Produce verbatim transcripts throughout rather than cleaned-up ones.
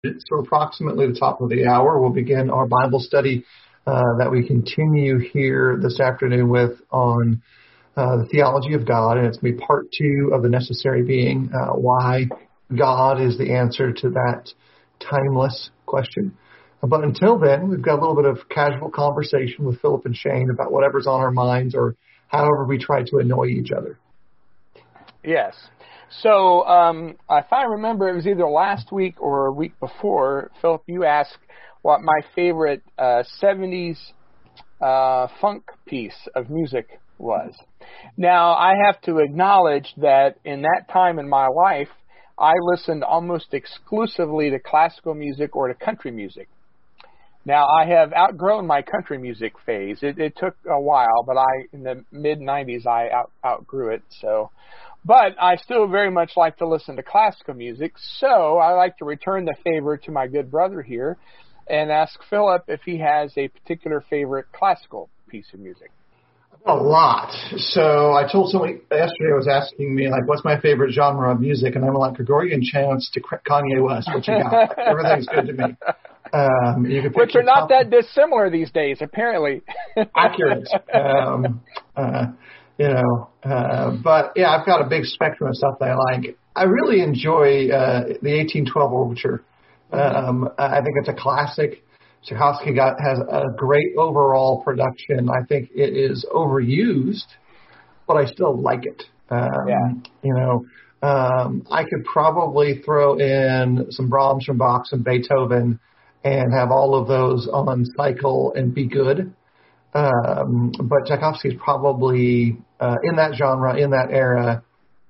So approximately the top of the hour, we'll begin our Bible study uh, that we continue here this afternoon with on uh, the theology of God, and it's going to be part two of the necessary being, uh, why God is the answer to that timeless question. But until then, we've got a little bit of casual conversation with Philip and Shane about whatever's on our minds or however we try to annoy each other. Yes. So, um, if I remember, it was either last week or a week before, Philip, you asked what my favorite uh, seventies uh, funk piece of music was. Now, I have to acknowledge that in that time in my life, I listened almost exclusively to classical music or to country music. Now, I have outgrown my country music phase. It, it took a while, but I, in the mid nineties, I out, outgrew it, so... But I still very much like to listen to classical music, so I like to return the favor to my good brother here and ask Philip if he has a particular favorite classical piece of music. A lot. So I told somebody yesterday, was asking me, like, what's my favorite genre of music? And I'm like, Gregorian chants to Kanye West. What you got? Like, everything's good to me. Um, you can Which are not that dissimilar these days, apparently. Accurate. Um, uh, You know, uh, but yeah, I've got a big spectrum of stuff that I like. I really enjoy uh, the eighteen twelve Overture. Um, I think it's a classic. Tchaikovsky got has a great overall production. I think it is overused, but I still like it. Um, yeah. You know, um, I could probably throw in some Brahms, from Bach, and Beethoven, and have all of those on cycle and be good. Um, but Tchaikovsky is probably, uh, in that genre, in that era,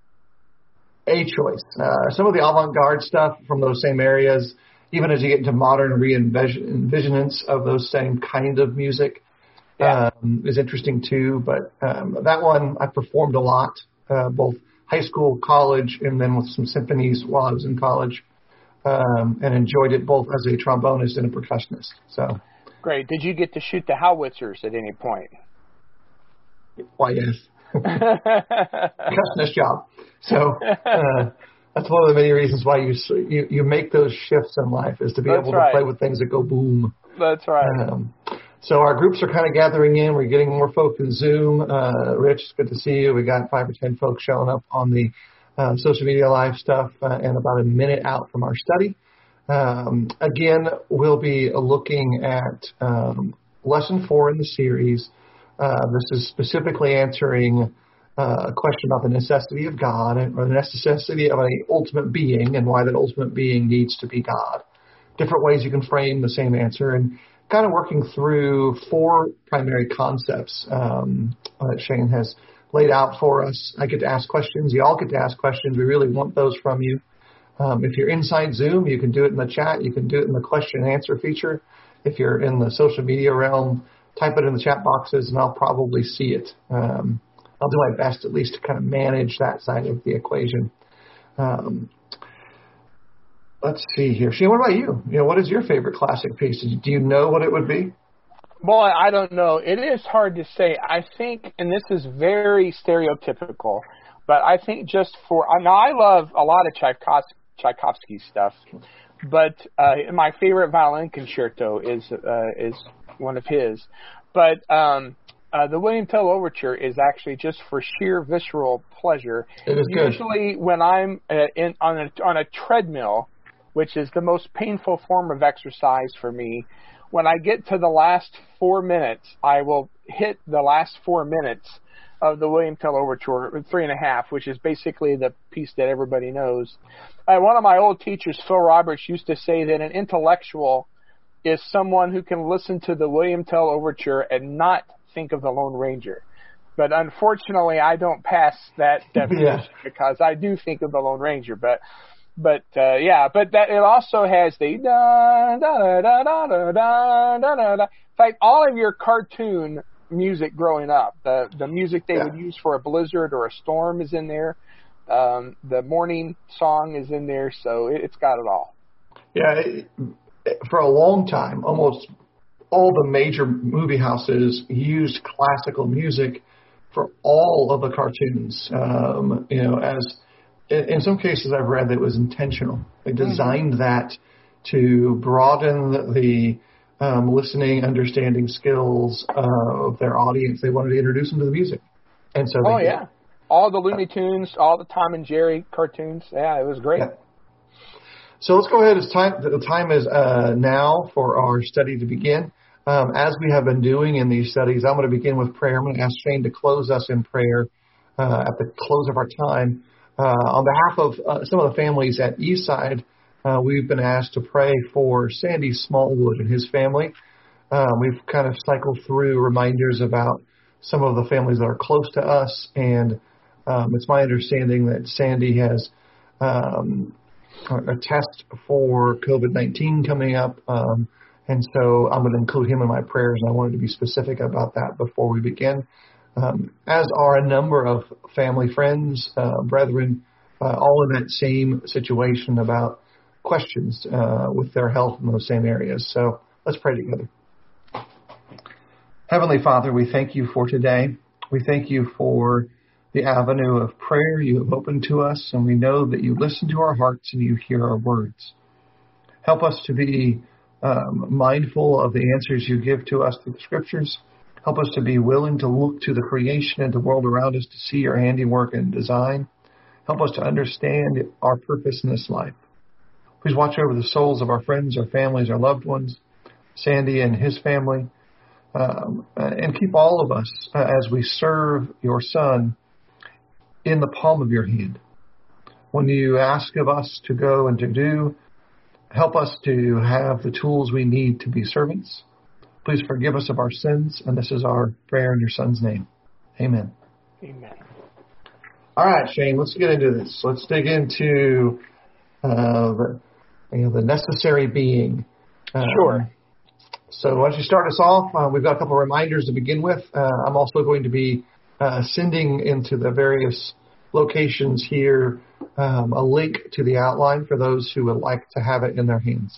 a choice. Uh, some of the avant-garde stuff from those same areas, even as you get into modern re-envisionments of those same kind of music, yeah. um, is interesting too. But um, that one I performed a lot, uh, both high school, college, and then with some symphonies while I was in college, um, and enjoyed it both as a trombonist and a percussionist. So. Great. Did you get to shoot the howitzers at any point? Why, yes. Percussionist job. So uh, that's one of the many reasons why you you, you make those shifts in life, is to be that's able right. to play with things that go boom. That's right. Um, so our groups are kind of gathering in. We're getting more folk in Zoom. Uh, Rich, it's good to see you. We got five or ten folks showing up on the uh, social media live stuff, uh, and about a minute out from our study. Um, again, we'll be looking at um, lesson four in the series. Uh, this is specifically answering uh, a question about the necessity of God, or the necessity of an ultimate being, and why that ultimate being needs to be God. Different ways you can frame the same answer, and kind of working through four primary concepts um, that Shane has laid out for us. I get to ask questions. You all get to ask questions. We really want those from you. Um, if you're inside Zoom, you can do it in the chat. You can do it in the question and answer feature. If you're in the social media realm, type it in the chat boxes, and I'll probably see it. Um, I'll do my best, at least, to kind of manage that side of the equation. Um, let's see here. Shane, what about you? You know, what is your favorite classic piece? Do you know what it would be? Boy, I don't know. It is hard to say. I think, and this is very stereotypical, but I think just for now, I love a lot of Tchaikovsky. Tchaikovsky stuff, but uh, my favorite violin concerto is uh, is one of his. But um, uh, the William Tell Overture is actually just for sheer visceral pleasure. It is good. Usually, when I'm uh, in on a on a treadmill, which is the most painful form of exercise for me, when I get to the last four minutes, I will hit the last four minutes of the William Tell Overture, three and a half, which is basically the piece that everybody knows. Uh, one of my old teachers, Phil Roberts, used to say that an intellectual is someone who can listen to the William Tell Overture and not think of the Lone Ranger. But unfortunately, I don't pass that definition yeah. because I do think of the Lone Ranger. But, but uh, yeah, but that it also has the da da da da da da da da da. In fact, all of your cartoon music growing up, the the music they yeah. would use for a blizzard or a storm is in there. Um, the morning song is in there, so it, it's got it all. Yeah, it, for a long time, almost all the major movie houses used classical music for all of the cartoons. Um, you know, as in, in some cases I've read that it was intentional. They designed mm-hmm. that to broaden the um, listening, understanding skills of their audience. They wanted to introduce them to the music. And so they Oh, did. yeah. All the Looney Tunes, all the Tom and Jerry cartoons. Yeah, it was great. Yeah. So let's go ahead. It's time. The time is uh, now for our study to begin. Um, as we have been doing in these studies, I'm going to begin with prayer. I'm going to ask Shane to close us in prayer uh, at the close of our time. Uh, on behalf of uh, some of the families at Eastside, uh, we've been asked to pray for Sandy Smallwood and his family. Uh, we've kind of cycled through reminders about some of the families that are close to us, and um, it's my understanding that Sandy has um, a test for COVID nineteen coming up, um, and so I'm going to include him in my prayers, and I wanted to be specific about that before we begin, um, as are a number of family friends, uh, brethren, uh, all in that same situation about questions uh, with their health in those same areas. So let's pray together. Heavenly Father, we thank you for today. We thank you for the avenue of prayer you have opened to us, and we know that you listen to our hearts and you hear our words. Help us to be um, mindful of the answers you give to us through the Scriptures. Help us to be willing to look to the creation and the world around us to see your handiwork and design. Help us to understand our purpose in this life. Please watch over the souls of our friends, our families, our loved ones, Sandy and his family, um, and keep all of us uh, as we serve your Son in the palm of your hand. When you ask of us to go and to do, help us to have the tools we need to be servants. Please forgive us of our sins, and this is our prayer in your Son's name. Amen. Amen. All right, Shane, let's get into this. Let's dig into uh, the, you know, the necessary being. Um, Sure. So why don't you start us off? Uh, we've got a couple of reminders to begin with. Uh, I'm also going to be uh, sending into the various locations here um, a link to the outline for those who would like to have it in their hands.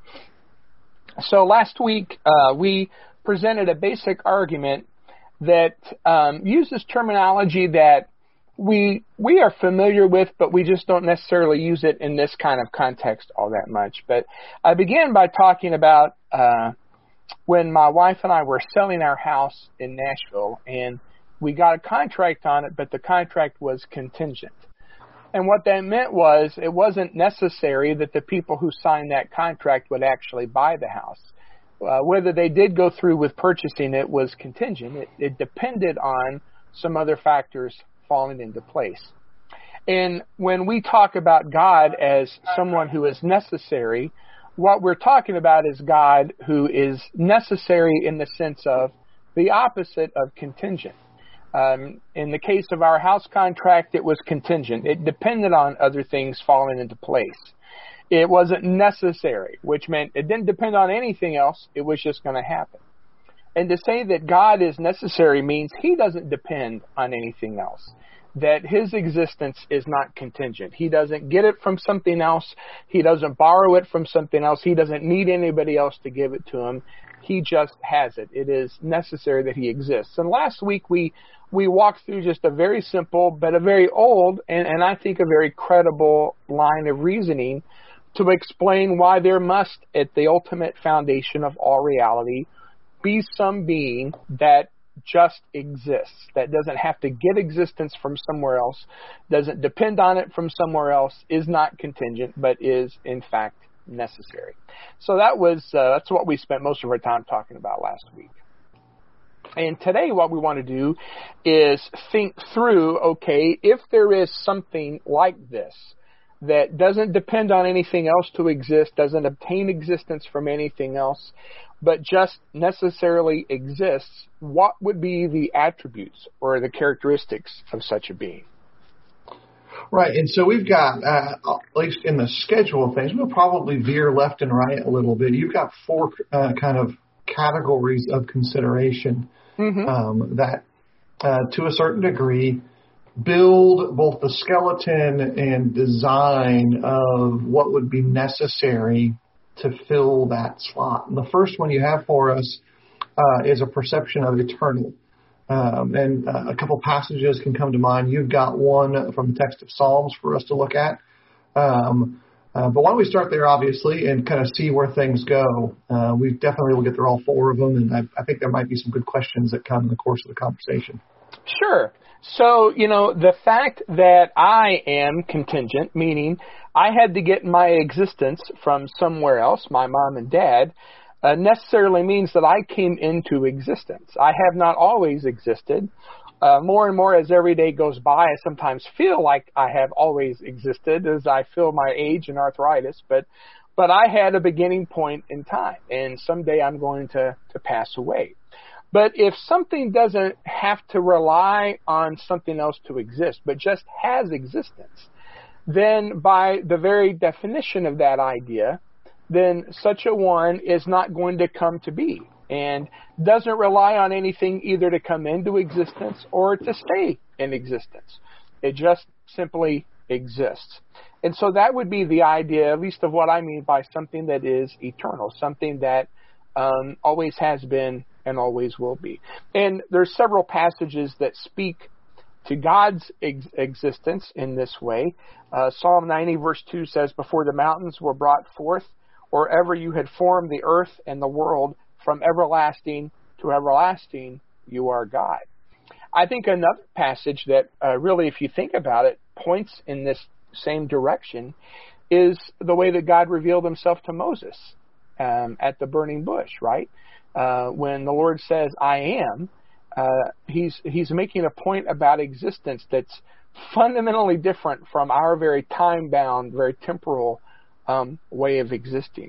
So last week, uh, we presented a basic argument that um, uses terminology that we we are familiar with, but we just don't necessarily use it in this kind of context all that much. But I began by talking about uh, when my wife and I were selling our house in Nashville, and we got a contract on it, but the contract was contingent. And what that meant was it wasn't necessary that the people who signed that contract would actually buy the house. Uh, whether they did go through with purchasing it was contingent. It, it depended on some other factors falling into place. And when we talk about God as someone who is necessary, what we're talking about is God who is necessary in the sense of the opposite of contingent. Um, in the case of our house contract, it was contingent. It depended on other things falling into place. It wasn't necessary, which meant it didn't depend on anything else. It was just going to happen. And to say that God is necessary means he doesn't depend on anything else, that his existence is not contingent. He doesn't get it from something else. He doesn't borrow it from something else. He doesn't need anybody else to give it to him. He just has it. It is necessary that he exists. And last week we we walked through just a very simple but a very old and, and I think a very credible line of reasoning to explain why there must, at the ultimate foundation of all reality, be some being that just exists, that doesn't have to get existence from somewhere else, doesn't depend on it from somewhere else, is not contingent, but is in fact necessary. So that was uh, that's what we spent most of our time talking about last week. And today what we want to do is think through, okay, if there is something like this that doesn't depend on anything else to exist, doesn't obtain existence from anything else, but just necessarily exists, what would be the attributes or the characteristics of such a being? Right, and so we've got, uh, at least in the schedule of things, we'll probably veer left and right a little bit. You've got four uh, kind of categories of consideration mm-hmm. um, that, uh, to a certain degree, build both the skeleton and design of what would be necessary to fill that slot. And the first one you have for us uh, is a perception of eternal. Um, and uh, a couple passages can come to mind. You've got one from the text of Psalms for us to look at. Um, Uh, but why don't we start there, obviously, and kind of see where things go. Uh, we definitely will get through all four of them, and I, I think there might be some good questions that come in the course of the conversation. Sure. So, you know, the fact that I am contingent, meaning I had to get my existence from somewhere else, my mom and dad, uh, necessarily means that I came into existence. I have not always existed. Uh, more and more as every day goes by, I sometimes feel like I have always existed as I feel my age and arthritis, but but I had a beginning point in time, and someday I'm going to, to pass away. But if something doesn't have to rely on something else to exist, but just has existence, then by the very definition of that idea, then such a one is not going to come to be, and doesn't rely on anything either to come into existence or to stay in existence. It just simply exists. And so that would be the idea, at least of what I mean by something that is eternal, something that um, always has been and always will be. And there's several passages that speak to God's ex- existence in this way. Uh, Psalm ninety verse two says, "Before the mountains were brought forth, or ever you had formed the earth and the world, from everlasting to everlasting, you are God." I think another passage that uh, really, if you think about it, points in this same direction is the way that God revealed himself to Moses um, at the burning bush, right? Uh, when the Lord says, "I am," uh, he's, he's making a point about existence that's fundamentally different from our very time-bound, very temporal um, way of existing.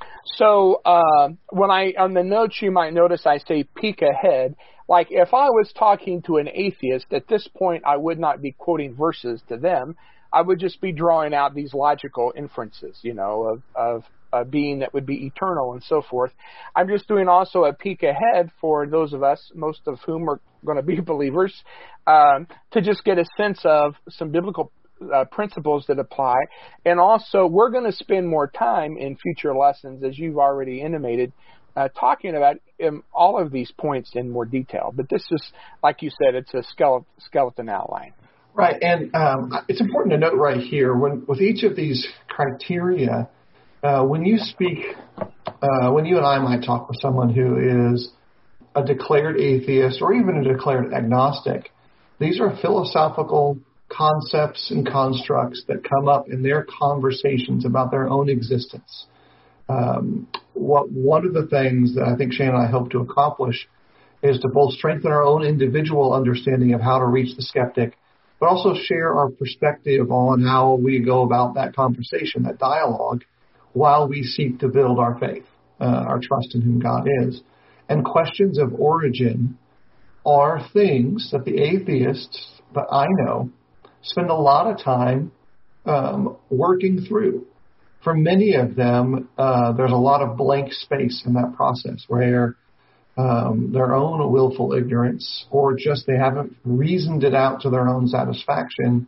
So uh, when I, on the notes, you might notice I say peek ahead. Like if I was talking to an atheist, at this point I would not be quoting verses to them. I would just be drawing out these logical inferences, you know, of, of a being that would be eternal and so forth. I'm just doing also a peek ahead for those of us, most of whom are going to be believers, um, to just get a sense of some biblical Uh, principles that apply. And also, we're going to spend more time in future lessons, as you've already intimated, uh, talking about um, all of these points in more detail. But this is, like you said, it's a skeleton, skeleton outline. Right. And um, it's important to note right here, when with each of these criteria, uh, when you speak, uh, when you and I might talk with someone who is a declared atheist or even a declared agnostic, these are philosophical concepts and constructs that come up in their conversations about their own existence. Um, what one of the things that I think Shane and I hope to accomplish is to both strengthen our own individual understanding of how to reach the skeptic, but also share our perspective on how we go about that conversation, that dialogue, while we seek to build our faith, uh, our trust in whom God is. And questions of origin are things that the atheists that I know spend a lot of time um, working through. For many of them, uh, there's a lot of blank space in that process where um, their own willful ignorance or just they haven't reasoned it out to their own satisfaction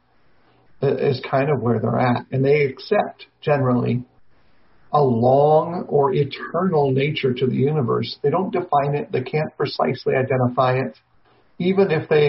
is kind of where they're at. And they accept, generally, a long or eternal nature to the universe. They don't define it. They can't precisely identify it. Even if they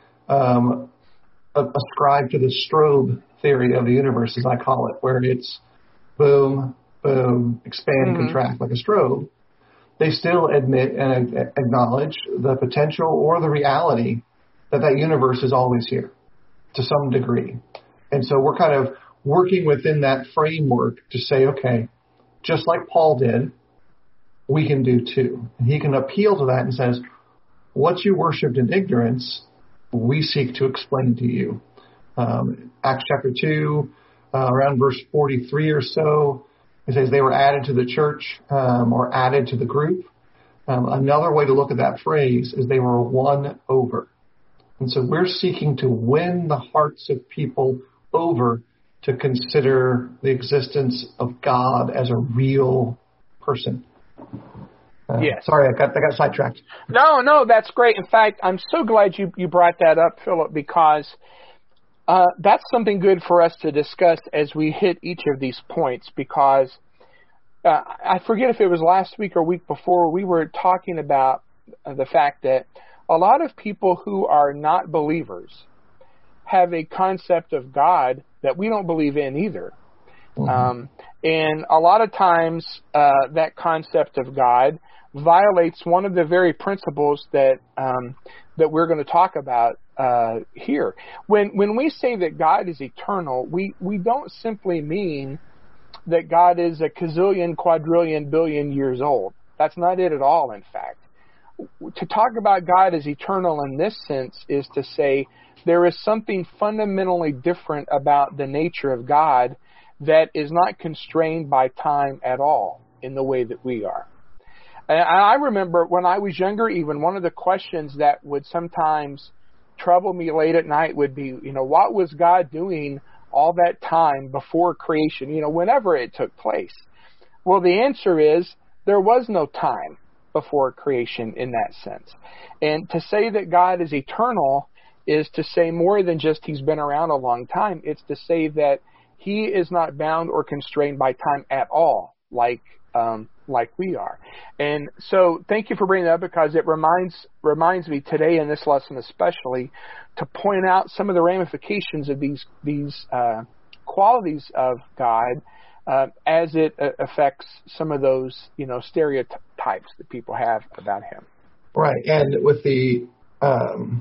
um, ascribe to the strobe theory of the universe, as I call it, where it's boom, boom, expand, mm-hmm. contract like a strobe, they still admit and acknowledge the potential or the reality that that universe is always here to some degree. And so we're kind of working within that framework to say, okay, just like Paul did, we can do too. And he can appeal to that and says, what you worshipped in ignorance, we seek to explain to you. Um, Acts chapter two, uh, around verse forty-three or so, it says they were added to the church um, or added to the group. Um, another way to look at that phrase is they were won over. And so we're seeking to win the hearts of people over to consider the existence of God as a real person. Uh, yes. Sorry, I got I got sidetracked. No, no, that's great. In fact, I'm so glad you, you brought that up, Philip, because uh, that's something good for us to discuss as we hit each of these points, because uh, I forget if it was last week or week before, we were talking about the fact that a lot of people who are not believers have a concept of God that we don't believe in either. Mm-hmm. Um, and a lot of times uh, that concept of God violates one of the very principles that um, that we're going to talk about uh, here. When when we say that God is eternal, we, we don't simply mean that God is a gazillion, quadrillion, billion years old. That's not it at all, in fact. To talk about God as eternal in this sense is to say there is something fundamentally different about the nature of God that is not constrained by time at all in the way that we are. And I remember when I was younger, even one of the questions that would sometimes trouble me late at night would be, you know, what was God doing all that time before creation, you know, whenever it took place? Well, the answer is there was no time before creation in that sense. And to say that God is eternal is to say more than just he's been around a long time. It's to say that he is not bound or constrained by time at all, like um, like we are. And so thank you for bringing that up, because it reminds reminds me today in this lesson especially to point out some of the ramifications of these these uh, qualities of God uh, as it uh, affects some of those, you know, stereotypes that people have about him. Right, and with the um,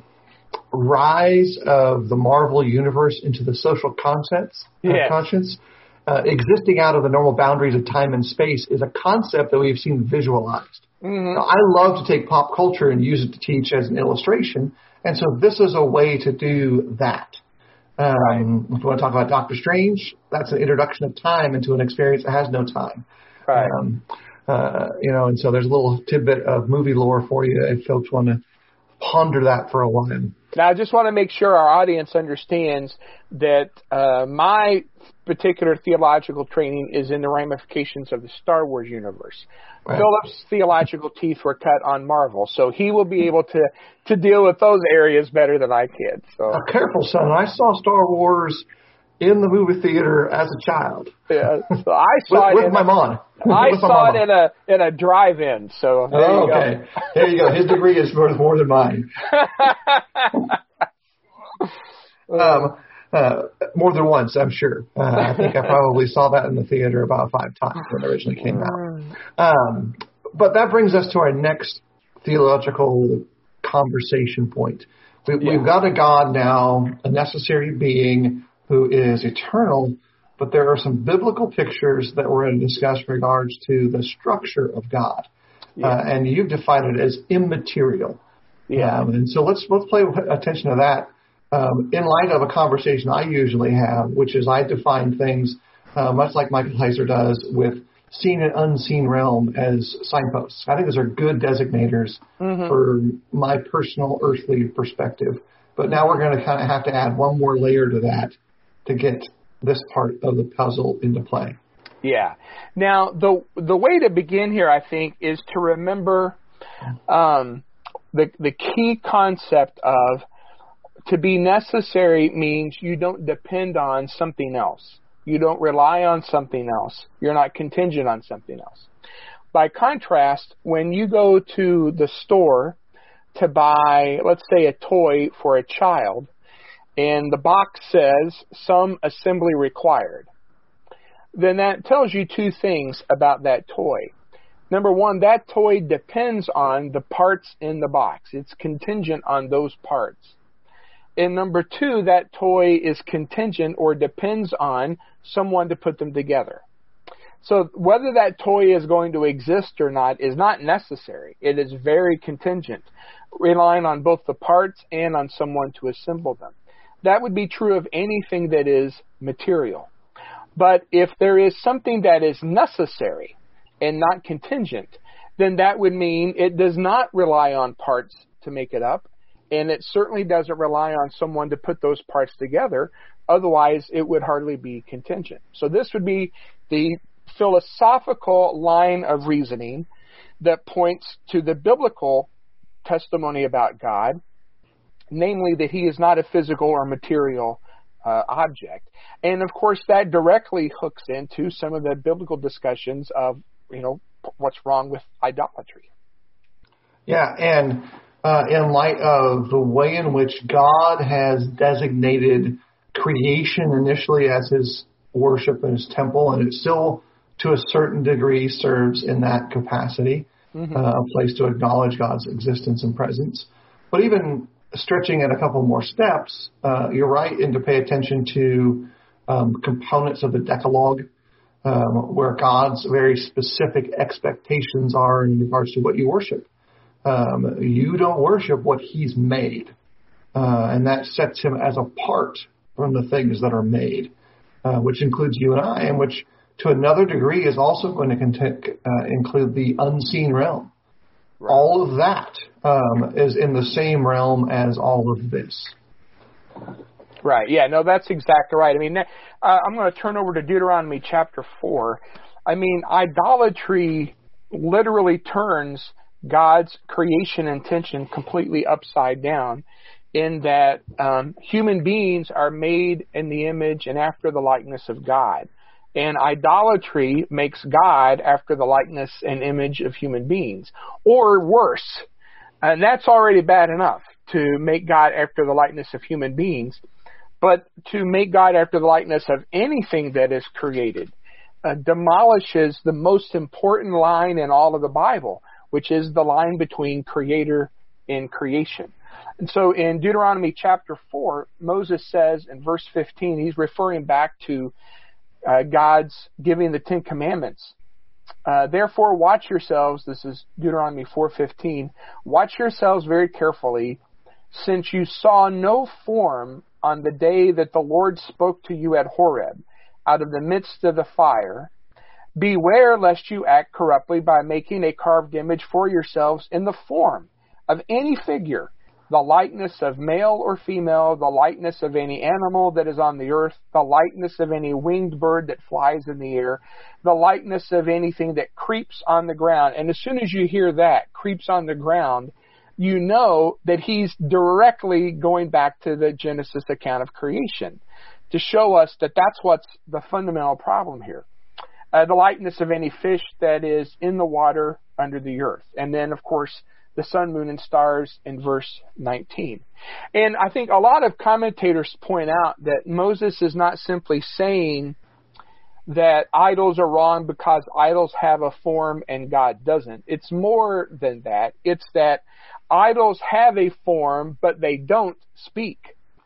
rise of the Marvel universe into the social concepts, yes. uh, conscience, uh, existing out of the normal boundaries of time and space is a concept that we've seen visualized. Mm-hmm. Now, I love to take pop culture and use it to teach as an illustration, and so this is a way to do that. Um, right. If you want to talk about Doctor Strange, that's an introduction of time into an experience that has no time. Right. Um, uh, you know, and so there's a little tidbit of movie lore for you if folks want to ponder that for a while. Now, I just want to make sure our audience understands that uh, my particular theological training is in the ramifications of the Star Wars universe. Right. Philip's theological teeth were cut on Marvel, so he will be able to, to deal with those areas better than I can. So, uh, careful, son. I saw Star Wars in the movie theater as a child. Yeah, so I saw with, it with my mom. I with saw my it in a in a drive-in. So there oh, you okay, go. There you go. His degree is worth more than mine. um, uh, more than once, I'm sure. Uh, I think I probably saw that in the theater about five times when it originally came out. Um, but that brings us to our next theological conversation point. We, yeah. We've got a God now, a necessary being who is eternal, but there are some biblical pictures that we're going to discuss in regards to the structure of God. Yeah. Uh, and you've defined it as immaterial. Yeah. Um, and so let's let's pay attention to that um, in light of a conversation I usually have, which is I define things uh, much like Michael Heiser does with seen and unseen realm as signposts. I think those are good designators mm-hmm. for my personal earthly perspective. But now we're going to kind of have to add one more layer to that to get this part of the puzzle into play. Yeah. Now, the the way to begin here, I think, is to remember um, the the key concept of to be necessary means you don't depend on something else. You don't rely on something else. You're not contingent on something else. By contrast, when you go to the store to buy, let's say, a toy for a child, and the box says some assembly required, then that tells you two things about that toy. Number one, that toy depends on the parts in the box. It's contingent on those parts. And number two, that toy is contingent or depends on someone to put them together. So whether that toy is going to exist or not is not necessary. It is very contingent, relying on both the parts and on someone to assemble them. That would be true of anything that is material. But if there is something that is necessary and not contingent, then that would mean it does not rely on parts to make it up, and it certainly doesn't rely on someone to put those parts together. Otherwise, it would hardly be contingent. So this would be the philosophical line of reasoning that points to the biblical testimony about God, namely that he is not a physical or material uh, object. And, of course, that directly hooks into some of the biblical discussions of, you know, what's wrong with idolatry. Yeah, and uh, in light of the way in which God has designated creation initially as his worship in his temple, and it still, to a certain degree, serves in that capacity, mm-hmm. uh, a place to acknowledge God's existence and presence. But even stretching it a couple more steps, uh, you're right, and to pay attention to um, components of the Decalogue, um, where God's very specific expectations are in regards to what you worship. Um, you don't worship what he's made, uh, and that sets him as apart from the things that are made, uh, which includes you and I, and which to another degree is also going to content, uh, include the unseen realm. Right. All of that um, is in the same realm as all of this. Right. Yeah, no, that's exactly right. I mean, uh, I'm going to turn over to Deuteronomy chapter four. I mean, idolatry literally turns God's creation intention completely upside down, in that um, human beings are made in the image and after the likeness of God. And idolatry makes God after the likeness and image of human beings, or worse. And that's already bad enough, to make God after the likeness of human beings. But to make God after the likeness of anything that is created uh, demolishes the most important line in all of the Bible, which is the line between creator and creation. And so in Deuteronomy chapter four, Moses says in verse fifteen, he's referring back to uh, God's giving the Ten Commandments. Uh, Therefore, watch yourselves, this is Deuteronomy four fifteen, watch yourselves very carefully, since you saw no form on the day that the Lord spoke to you at Horeb, out of the midst of the fire. Beware lest you act corruptly by making a carved image for yourselves in the form of any figure, the likeness of male or female, the likeness of any animal that is on the earth, the likeness of any winged bird that flies in the air, the likeness of anything that creeps on the ground. And as soon as you hear that, creeps on the ground, you know that he's directly going back to the Genesis account of creation to show us that that's what's the fundamental problem here. Uh, the likeness of any fish that is in the water under the earth. And then, of course, the sun, moon, and stars in verse nineteen. And I think a lot of commentators point out that Moses is not simply saying that idols are wrong because idols have a form and God doesn't. It's more than that. It's that idols have a form, but they don't speak.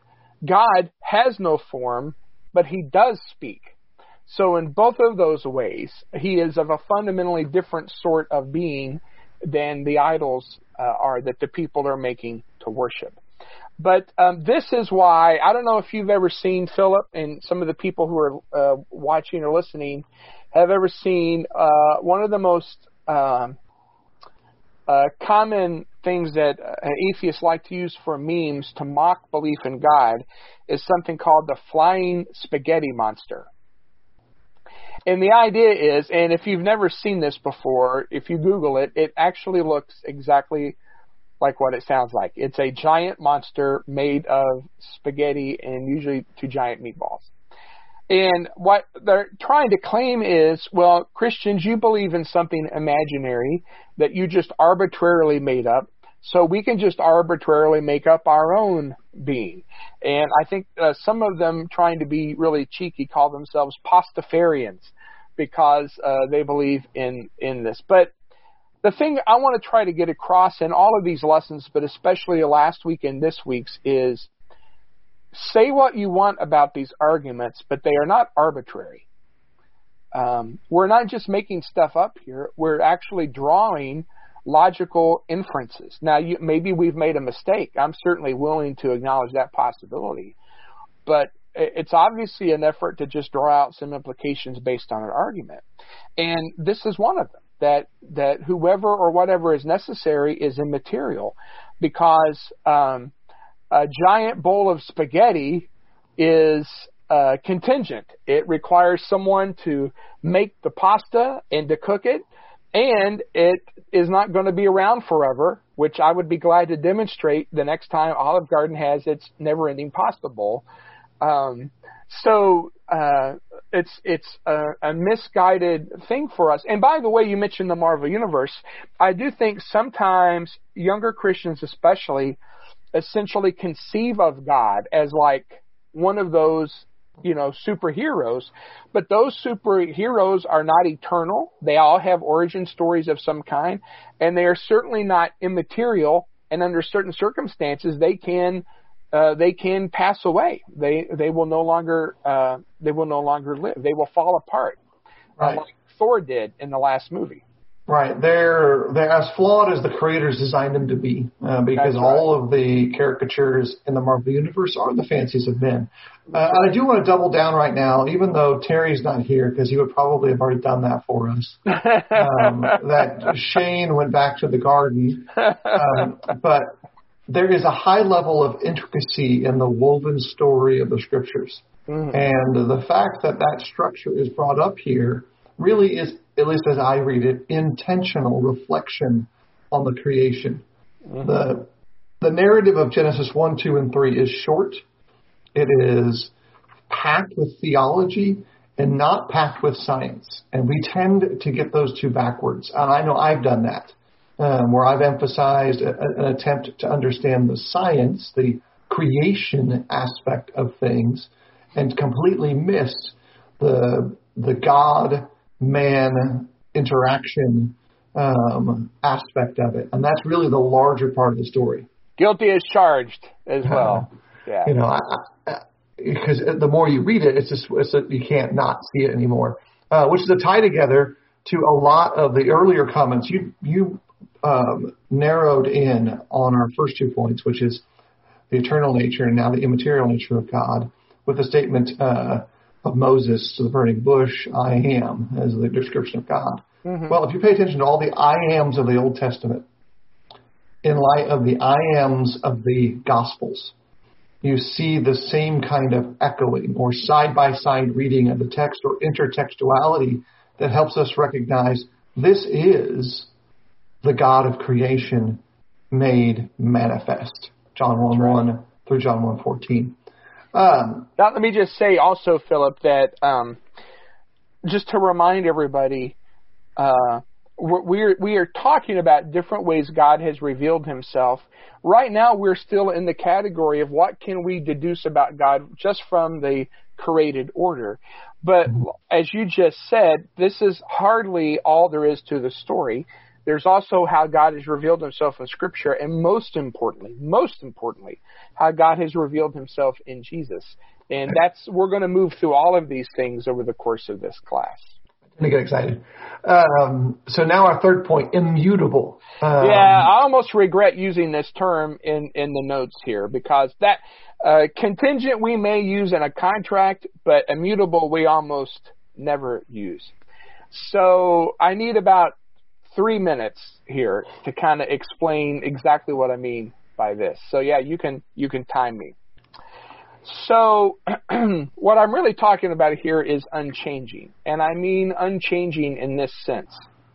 God has no form, but he does speak. So in both of those ways, he is of a fundamentally different sort of being than the idols uh, are that the people are making to worship. But um, this is why, I don't know if you've ever seen, Philip, and some of the people who are uh, watching or listening have ever seen uh, one of the most um, uh, common things that uh, atheists like to use for memes to mock belief in God is something called the flying spaghetti monster. And the idea is, and if you've never seen this before, if you Google it, it actually looks exactly like what it sounds like. It's a giant monster made of spaghetti and usually two giant meatballs. And what they're trying to claim is, well, Christians, you believe in something imaginary that you just arbitrarily made up, so we can just arbitrarily make up our own being. And I think uh, some of them, trying to be really cheeky, call themselves Pastafarians because uh, they believe in, in this. But the thing I want to try to get across in all of these lessons, but especially last week and this week's, is say what you want about these arguments, but they are not arbitrary. Um, we're not just making stuff up here. We're actually drawing logical inferences. Now, you, maybe we've made a mistake. I'm certainly willing to acknowledge that possibility. But it's obviously an effort to just draw out some implications based on an argument. And this is one of them, that that whoever or whatever is necessary is immaterial, because um, a giant bowl of spaghetti is uh, contingent. It requires someone to make the pasta and to cook it, and it is not going to be around forever, which I would be glad to demonstrate the next time Olive Garden has its never-ending pasta bowl. Um, so uh, it's it's a, a misguided thing for us. And by the way, you mentioned the Marvel Universe. I do think sometimes younger Christians especially essentially conceive of God as like one of those you know, superheroes, but those superheroes are not eternal. They all have origin stories of some kind, and they are certainly not immaterial. And under certain circumstances, they can uh, they can pass away. They they will no longer uh, they will no longer live. They will fall apart, right. uh, like Thor did in the last movie. Right. They're they're as flawed as the creators designed them to be, uh, because right. all of the caricatures in the Marvel Universe are the fancies of men. Uh, and I do want to double down right now, even though Terry's not here, because he would probably have already done that for us, um, that Shane went back to the garden. Um, but there is a high level of intricacy in the woven story of the Scriptures. Mm-hmm. And the fact that that structure is brought up here really is, at least as I read it, intentional reflection on the creation. Mm-hmm. The the narrative of Genesis one, two, and three is short. It is packed with theology and not packed with science. And we tend to get those two backwards. And I know I've done that, um, where I've emphasized a, an attempt to understand the science, the creation aspect of things, and completely missed the the God-man interaction um, aspect of it. And that's really the larger part of the story. Guilty as charged as well. Yeah. You know, I, I, because the more you read it, it's just it's a, you can't not see it anymore. Uh, which is a tie together to a lot of the earlier comments you you um, narrowed in on our first two points, which is the eternal nature and now the immaterial nature of God, with the statement uh, of Moses to the burning bush, "I am," as the description of God. Mm-hmm. Well, if you pay attention to all the I ams of the Old Testament, in light of the I ams of the Gospels, you see the same kind of echoing or side-by-side reading of the text or intertextuality that helps us recognize this is the God of creation made manifest. John one one right. through John one fourteen. Um, now, let me just say also, Philip, that um, just to remind everybody, uh, we're, we are talking about different ways God has revealed himself. Right now, we're still in the category of what can we deduce about God just from the created order. But as you just said, this is hardly all there is to the story. There's also how God has revealed himself in Scripture, and most importantly, most importantly, how God has revealed himself in Jesus. And that's we're going to move through all of these things over the course of this class. I'm going to get excited. Um, so now our third point, immutable. Um, yeah, I almost regret using this term in, in the notes here, because that uh, contingent we may use in a contract, but immutable we almost never use. So I need about three minutes here to kind of explain exactly what I mean by this. So yeah, you can you can time me. So what I'm really talking about here is unchanging. And I mean unchanging in this sense.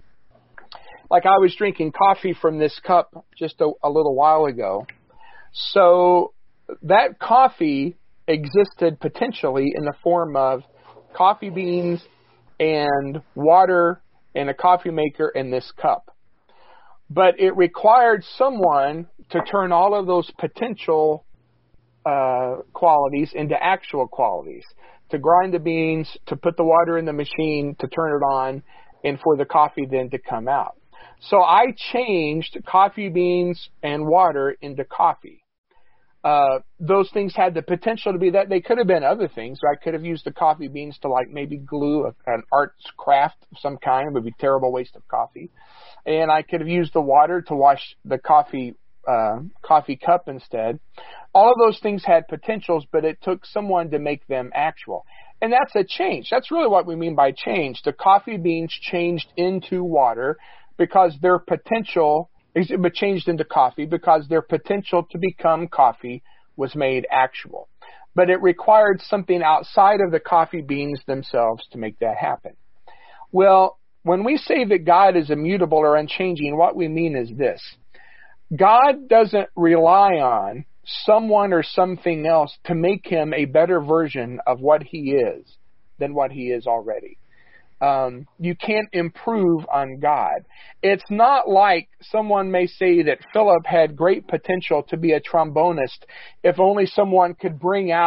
Like I was drinking coffee from this cup just a, a little while ago. So that coffee existed potentially in the form of coffee beans and water and a coffee maker in this cup. But it required someone to turn all of those potential uh, qualities into actual qualities, to grind the beans, to put the water in the machine, to turn it on, and for the coffee then to come out. So I changed coffee beans and water into coffee. Uh, those things had the potential to be that. They could have been other things. I could have used the coffee beans to like maybe glue a, an arts craft of some kind. It would be a terrible waste of coffee. And I could have used the water to wash the coffee uh, coffee cup instead. All of those things had potentials, but it took someone to make them actual. And that's a change. That's really what we mean by change. The coffee beans changed into water because their potential but changed into coffee because their potential to become coffee was made actual. But it required something outside of the coffee beans themselves to make that happen. Well, when we say that God is immutable or unchanging, what we mean is this. God doesn't rely on someone or something else to make him a better version of what he is than what he is already. Um, you can't improve on God. It's not like someone may say that Philip had great potential to be a trombonist if only someone could bring out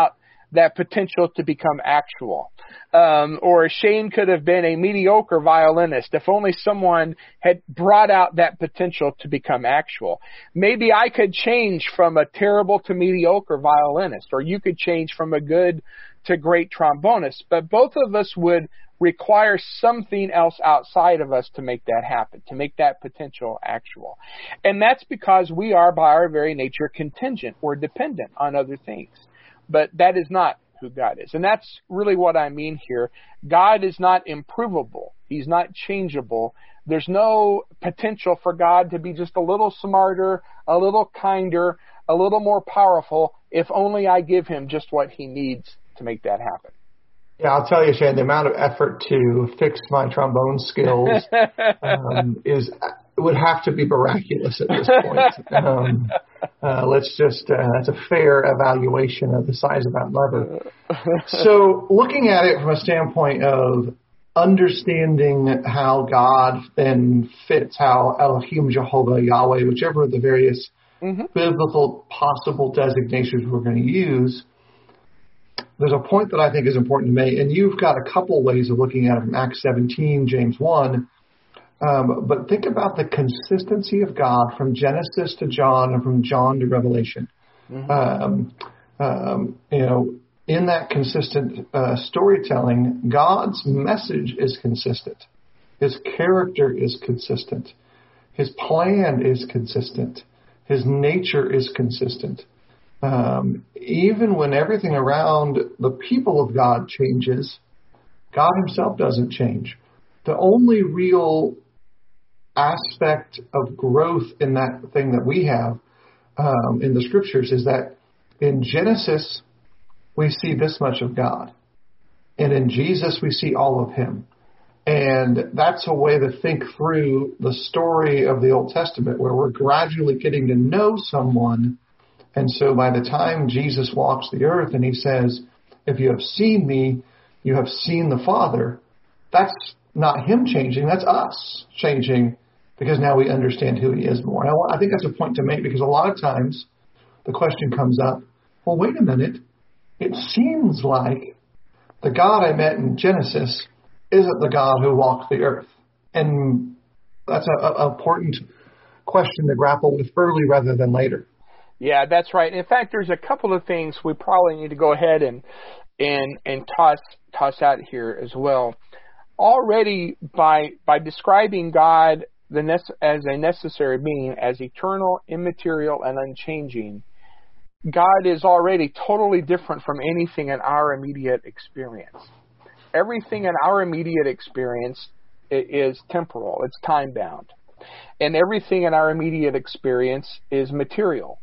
that potential to become actual. Um, or Shane could have been a mediocre violinist if only someone had brought out that potential to become actual. Maybe I could change from a terrible to mediocre violinist, or you could change from a good to great trombonist, but both of us would require something else outside of us to make that happen, to make that potential actual. And that's because we are by our very nature contingent or dependent on other things. But that is not who God is. And that's really what I mean here. God is not improvable. He's not changeable. There's no potential for God to be just a little smarter, a little kinder, a little more powerful, if only I give him just what he needs to make that happen. Yeah, I'll tell you, Shane, the amount of effort to fix my trombone skills um, is would have to be miraculous at this point. Um, uh, let's just, uh, that's a fair evaluation of the size of that lever. So looking at it from a standpoint of understanding how God then fits, how Elohim, Jehovah, Yahweh, whichever of the various mm-hmm. biblical possible designations we're going to use, there's a point that I think is important to make, and you've got a couple ways of looking at it from Acts seventeen, James one, um, but think about the consistency of God from Genesis to John and from John to Revelation. Mm-hmm. Um, um, you know, in that consistent uh, storytelling, God's message is consistent. His character is consistent. His plan is consistent. His nature is consistent. Um, even when everything around the people of God changes, God himself doesn't change. The only real aspect of growth in that thing that we have um, in the scriptures is that in Genesis, we see this much of God. And in Jesus, we see all of him. And that's a way to think through the story of the Old Testament, where we're gradually getting to know someone. And so by the time Jesus walks the earth and he says, if you have seen me, you have seen the Father, that's not him changing, that's us changing, because now we understand who he is more. And I think that's a point to make, because a lot of times the question comes up, well, wait a minute. It seems like the God I met in Genesis isn't the God who walked the earth. And that's an important question to grapple with early rather than later. Yeah, that's right. In fact, there's a couple of things we probably need to go ahead and and and toss toss out here as well. Already, by by describing God the nece- as a necessary being, as eternal, immaterial, and unchanging, God is already totally different from anything in our immediate experience. Everything in our immediate experience is temporal. It's time-bound. And everything in our immediate experience is material.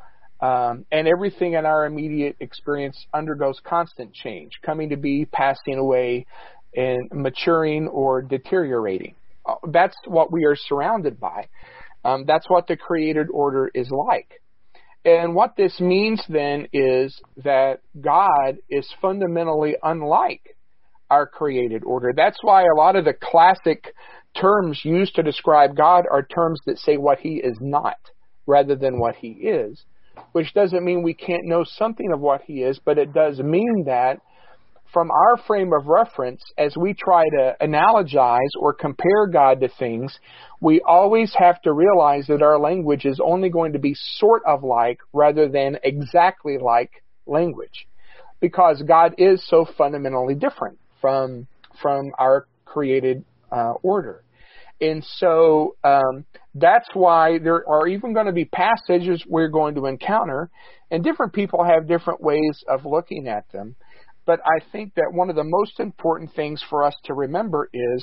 Um, and everything in our immediate experience undergoes constant change, coming to be, passing away, and maturing or deteriorating. That's what we are surrounded by. Um, that's what the created order is like. And what this means then is that God is fundamentally unlike our created order. That's why a lot of the classic terms used to describe God are terms that say what he is not rather than what he is, which doesn't mean we can't know something of what he is, but it does mean that from our frame of reference, as we try to analogize or compare God to things, we always have to realize that our language is only going to be sort of like rather than exactly like language, because God is so fundamentally different from from our created uh, order. And so um, that's why there are even going to be passages we're going to encounter, and different people have different ways of looking at them. But I think that one of the most important things for us to remember is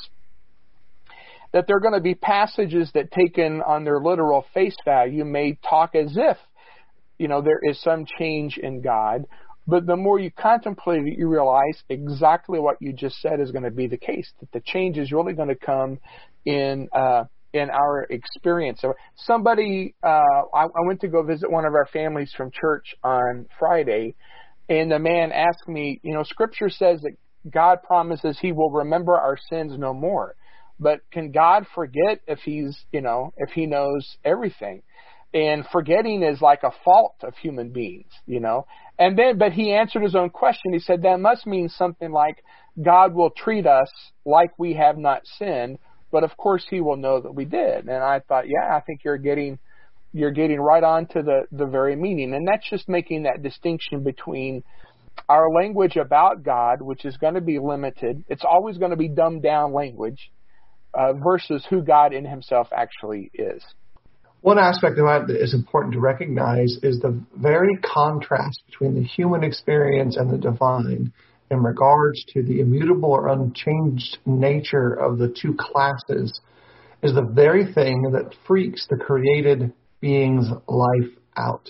that there are going to be passages that, taken on their literal face value, may talk as if, you know, there is some change in God. But the more you contemplate it, you realize exactly what you just said is going to be the case, that the change is really going to come in uh, in our experience. So somebody, uh, I, I went to go visit one of our families from church on Friday, and the man asked me, you know, Scripture says that God promises he will remember our sins no more. But can God forget if he's, you know, if he knows everything? and forgetting is like a fault of human beings, you know. And then, but he answered his own question. He said that must mean something like God will treat us like we have not sinned, but of course he will know that we did. And I thought, yeah, I think you're getting you're getting right on to the, the very meaning. And that's just making that distinction between our language about God, which is going to be limited. It's always going to be dumbed down language uh, versus who God in himself actually is. One aspect of that that is important to recognize is the very contrast between the human experience and the divine in regards to the immutable or unchanged nature of the two classes is the very thing that freaks the created being's life out.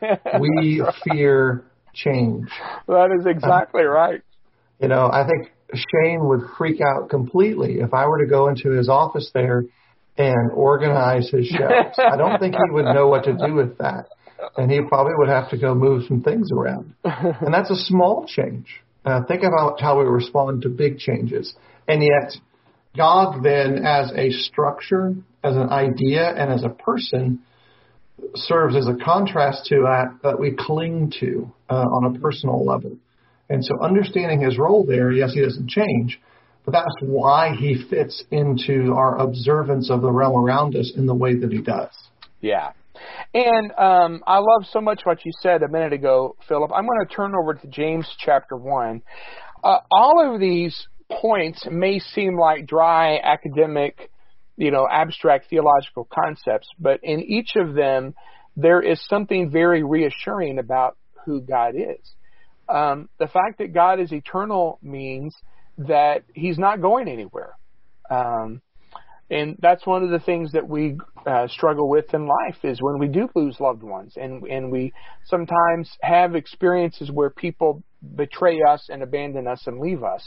We right. fear change. That is exactly uh, right. You know, I think Shane would freak out completely if I were to go into his office there and organize his shelves. I don't think he would know what to do with that. And he probably would have to go move some things around. And that's a small change. Uh, think about how we respond to big changes. And yet, God then, as a structure, as an idea, and as a person, serves as a contrast to that that we cling to uh, on a personal level. And so understanding his role there, yes, he doesn't change, but that's why he fits into our observance of the realm around us in the way that he does. Yeah. And um, I love so much what you said a minute ago, Philip. I'm going to turn over to James chapter one. Uh, all of these points may seem like dry academic, you know, abstract theological concepts, but in each of them, there is something very reassuring about who God is. Um, the fact that God is eternal means that he's not going anywhere. Um, and that's one of the things that we uh, struggle with in life is when we do lose loved ones and, and we sometimes have experiences where people betray us and abandon us and leave us.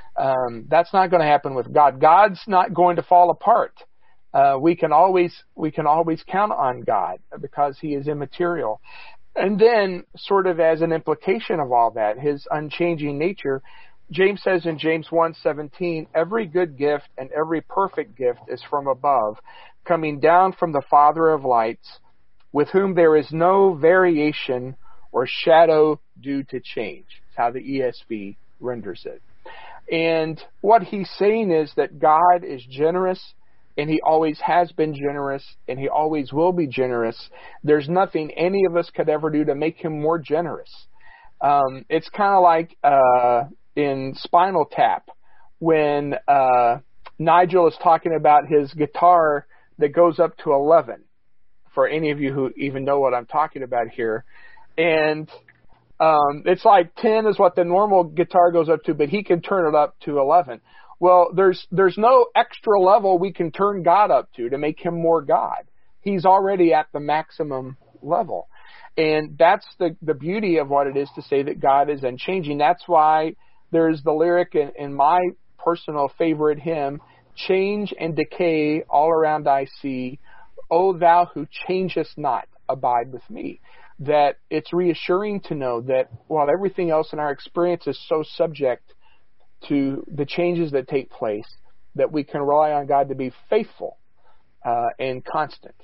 Um, that's not going to happen with God. God's not going to fall apart. Uh, we can always, we can always count on God because he is immaterial. And then sort of as an implication of all that, his unchanging nature, James says in James one seventeen, every good gift and every perfect gift is from above, coming down from the Father of lights, with whom there is no variation or shadow due to change. That's how the E S V renders it. And what he's saying is that God is generous, and he always has been generous, and he always will be generous. There's nothing any of us could ever do to make him more generous. Um, it's kind of like uh, in Spinal Tap when uh, Nigel is talking about his guitar that goes up to eleven, for any of you who even know what I'm talking about here. And um, it's like ten is what the normal guitar goes up to, but he can turn it up to eleven. Well, there's there's no extra level we can turn God up to to make him more God. He's already at the maximum level. And that's the, the beauty of what it is to say that God is unchanging. That's why there's the lyric in, in my personal favorite hymn, change and decay all around I see, O thou who changest not, abide with me. That it's reassuring to know that while everything else in our experience is so subject to the changes that take place, that we can rely on God to be faithful uh, and constant.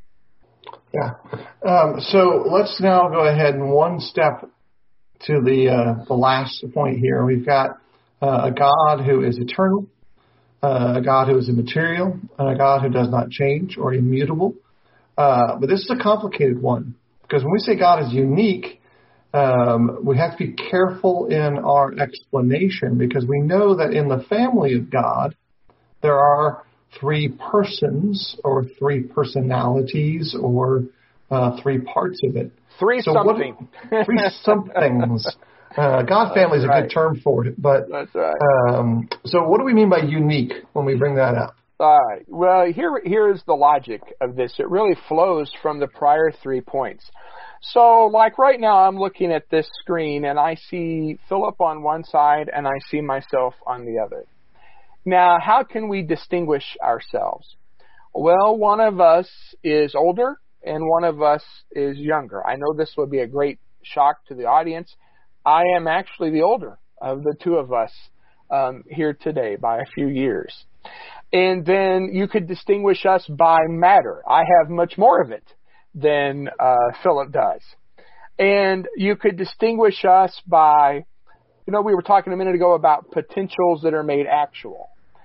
Yeah. Um, so let's now go ahead and one step to the uh, the last point here. We've got uh, a God who is eternal, uh, a God who is immaterial, and a God who does not change or immutable. Uh, but this is a complicated one because when we say God is unique, Um, we have to be careful in our explanation because we know that in the family of God, there are three persons or three personalities or uh, three parts of it. Three so something. What, three somethings. Uh, God family is a right. good term for it. But That's right. um, so what do we mean by unique when we bring that up? All right. Well, here here is the logic of this. It really flows from the prior three points. So, like right now, I'm looking at this screen, and I see Philip on one side, and I see myself on the other. Now, how can we distinguish ourselves? Well, one of us is older, and one of us is younger. I know this would be a great shock to the audience. I am actually the older of the two of us um, here today by a few years. And then you could distinguish us by matter. I have much more of it than uh, Philip does. And you could distinguish us by, you know, we were talking a minute ago about potentials that are made actual.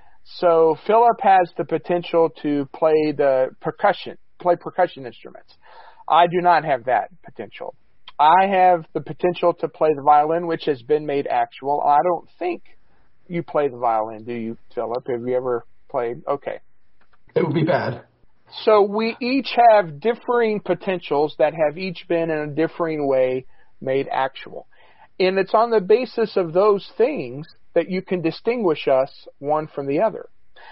So Philip has the potential to play the percussion, play percussion instruments. I do not have that potential. I have the potential to play the violin, which has been made actual. I don't think you play the violin, do you, Philip? Have you ever played? Okay. It would be bad. So we each have differing potentials that have each been in a differing way made actual. And it's on the basis of those things that you can distinguish us one from the other.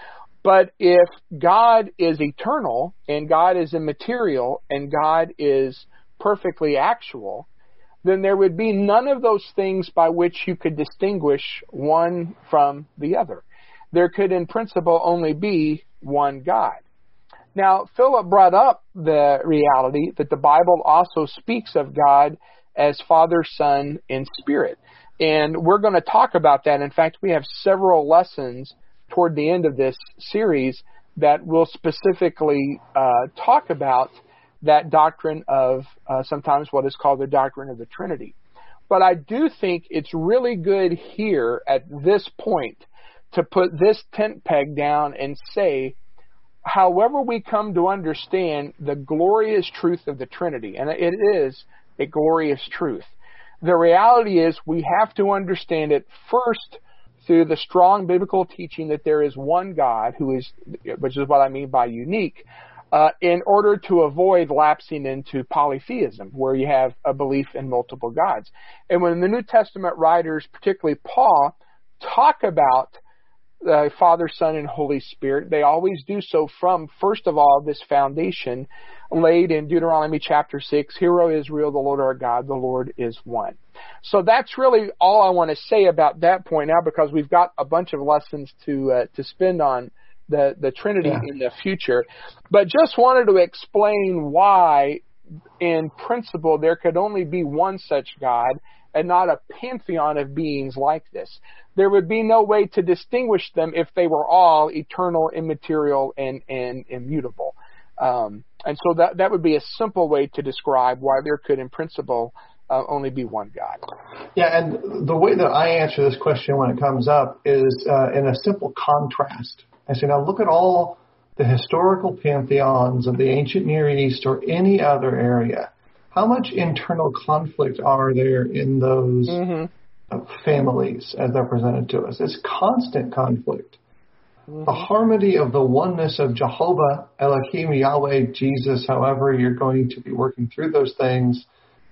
But if God is eternal and God is immaterial and God is perfectly actual, then there would be none of those things by which you could distinguish one from the other. There could, in principle, only be one God. Now, Philip brought up the reality that the Bible also speaks of God as Father, Son, and Spirit. And we're going to talk about that. In fact, we have several lessons toward the end of this series that will specifically uh, talk about that doctrine of uh, sometimes what is called the doctrine of the Trinity. But I do think it's really good here at this point to put this tent peg down and say, however we come to understand the glorious truth of the Trinity, and it is a glorious truth, the reality is we have to understand it first through the strong biblical teaching that there is one God, who is, which is what I mean by unique, uh, in order to avoid lapsing into polytheism, where you have a belief in multiple gods. And when the New Testament writers, particularly Paul, talk about the Father, Son, and Holy Spirit, they always do so from, first of all, this foundation laid in Deuteronomy chapter six, Hear, O Israel, the Lord our God, the Lord is one. So that's really all I want to say about that point now, because we've got a bunch of lessons to uh, to spend on the, the Trinity yeah. in the future. But just wanted to explain why, in principle, there could only be one such God and not a pantheon of beings like this. There would be no way to distinguish them if they were all eternal, immaterial, and, and immutable. Um, and so that that would be a simple way to describe why there could, in principle, uh, only be one God. Yeah, and the way that I answer this question when it comes up is uh, in a simple contrast. I say, now look at all the historical pantheons of the ancient Near East or any other area. How much internal conflict are there in those mm-hmm. families as they're presented to us? It's constant conflict. Mm-hmm. The harmony of the oneness of Jehovah, Elohim, Yahweh, Jesus, however you're going to be working through those things,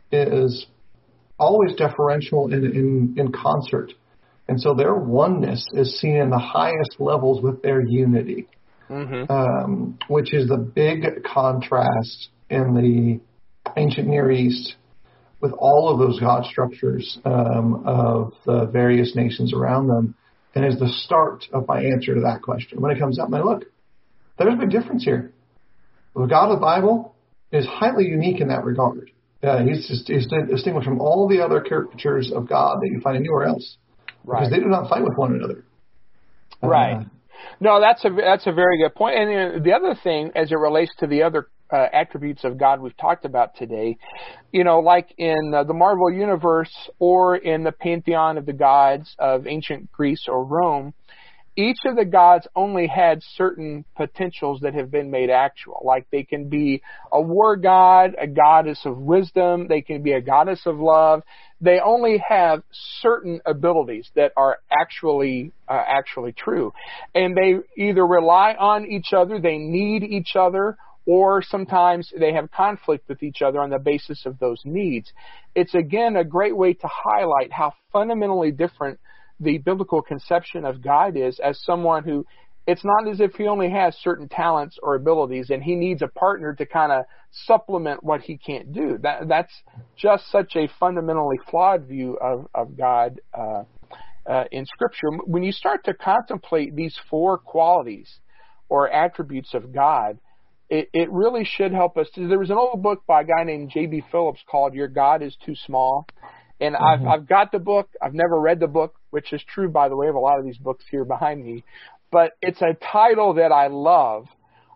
is always deferential in, in, in concert. And so their oneness is seen in the highest levels with their unity, mm-hmm. um, which is the big contrast in the ancient Near East with all of those God structures um, of the various nations around them, and is the start of my answer to that question. When it comes up, I look, there's a big difference here. The God of the Bible is highly unique in that regard. Uh, he's, just, he's distinguished from all the other caricatures of God that you find anywhere else, right. because they do not fight with one another. Right. Uh, no, that's a that's a very good point. And uh, the other thing, as it relates to the other Uh, attributes of God we've talked about today, you know, like in uh, the Marvel Universe or in the pantheon of the gods of ancient Greece or Rome, each of the gods only had certain potentials that have been made actual. Like they can be a war god, a goddess of wisdom, they can be a goddess of love. They only have certain abilities that are actually uh, actually true. And they either rely on each other, they need each other, or sometimes they have conflict with each other on the basis of those needs. It's, again, a great way to highlight how fundamentally different the biblical conception of God is as someone who, it's not as if he only has certain talents or abilities and he needs a partner to kind of supplement what he can't do. That, that's just such a fundamentally flawed view of, of God uh, uh, in Scripture. When you start to contemplate these four qualities or attributes of God, It, it really should help us. There was an old book by a guy named J B Phillips called Your God is Too Small. And mm-hmm. I've, I've got the book. I've never read the book, which is true, by the way, of a lot of these books here behind me. But it's a title that I love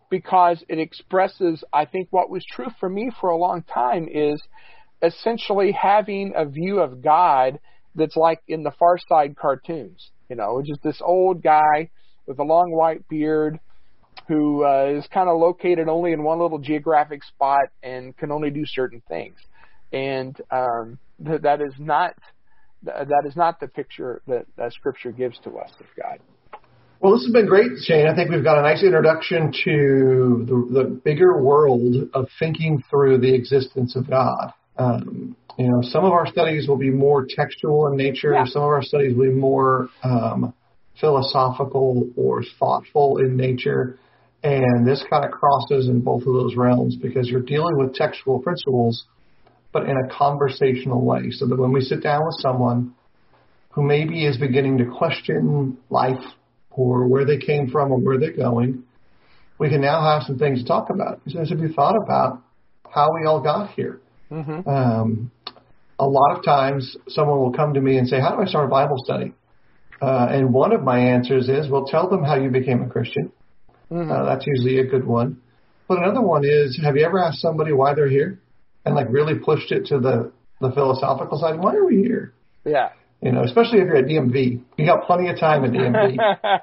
because it expresses, I think, what was true for me for a long time is essentially having a view of God that's like in the Far Side cartoons. You know, just this old guy with a long white beard who uh, is kind of located only in one little geographic spot and can only do certain things. And um, th- that is not th- that is not the picture that uh, Scripture gives to us of God. Well, this has been great, Shane. I think we've got a nice introduction to the, the bigger world of thinking through the existence of God. Um, you know, some of our studies will be more textual in nature. Yeah. Some of our studies will be more um, philosophical or thoughtful in nature. And this kind of crosses in both of those realms because you're dealing with textual principles, but in a conversational way. So that when we sit down with someone who maybe is beginning to question life or where they came from or where they're going, we can now have some things to talk about. He says, have you thought about how we all got here? Mm-hmm. Um, a lot of times someone will come to me and say, how do I start a Bible study? Uh, and one of my answers is, well, tell them how you became a Christian. Mm-hmm. Uh, that's usually a good one. But another one is, have you ever asked somebody why they're here? And like really pushed it to the, the philosophical side. Why are we here? Yeah. You know, especially if you're at D M V. You got plenty of time at D M V.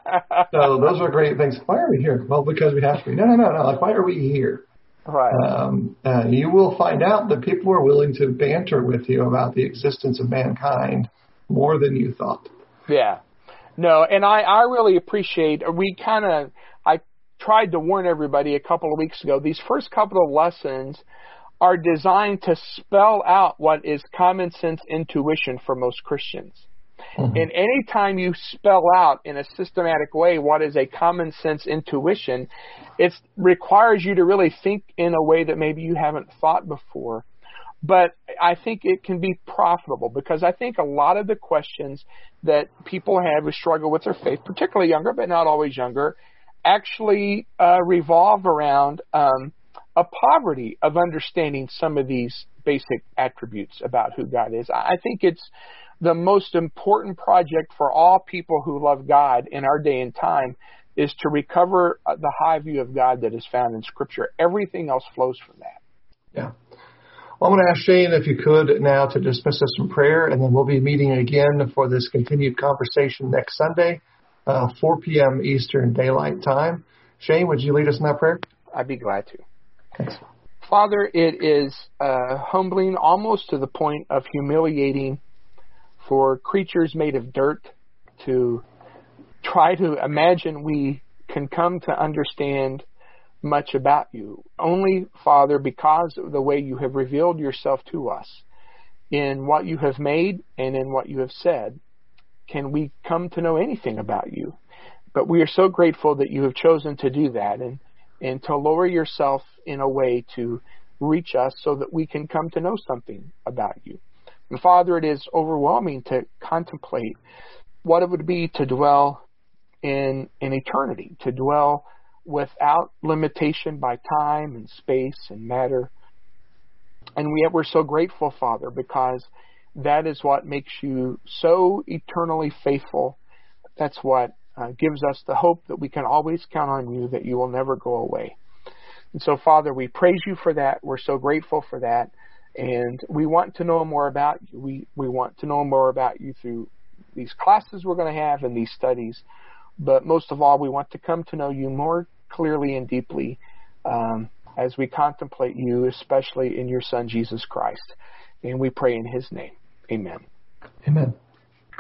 So those are great things. Why are we here? Well, because we have to be. No, no, no, no. Like, why are we here? Right. Um, uh, you will find out that people are willing to banter with you about the existence of mankind more than you thought. Yeah. No, and I, I really appreciate, we kind of, I tried to warn everybody a couple of weeks ago, these first couple of lessons are designed to spell out what is common sense intuition for most Christians. Mm-hmm. And any time you spell out in a systematic way what is a common sense intuition, it requires you to really think in a way that maybe you haven't thought before. But I think it can be profitable because I think a lot of the questions that people have who struggle with their faith, particularly younger, but not always younger, actually uh, revolve around um, a poverty of understanding some of these basic attributes about who God is. I think it's the most important project for all people who love God in our day and time is to recover the high view of God that is found in Scripture. Everything else flows from that. Yeah. Well, I'm going to ask Shane, if you could, now to dismiss us in prayer, and then we'll be meeting again for this continued conversation next Sunday, uh, four p.m. Eastern Daylight Time. Shane, would you lead us in that prayer? I'd be glad to. Thanks. Father, it is uh, humbling almost to the point of humiliating for creatures made of dirt to try to imagine we can come to understand much about you. Only, Father, because of the way you have revealed yourself to us in what you have made and in what you have said, can we come to know anything about you. But we are so grateful that you have chosen to do that and, and to lower yourself in a way to reach us so that we can come to know something about you. And Father, it is overwhelming to contemplate what it would be to dwell in, in eternity, to dwell without limitation by time and space and matter. And yet we're so grateful, Father, because that is what makes you so eternally faithful. That's what uh, gives us the hope that we can always count on you, that you will never go away. And so, Father, we praise you for that. We're so grateful for that. And we want to know more about you. We, we want to know more about you through these classes we're going to have and these studies. But most of all, we want to come to know you more clearly and deeply um, as we contemplate you, especially in your Son, Jesus Christ. And we pray in his name. Amen. Amen.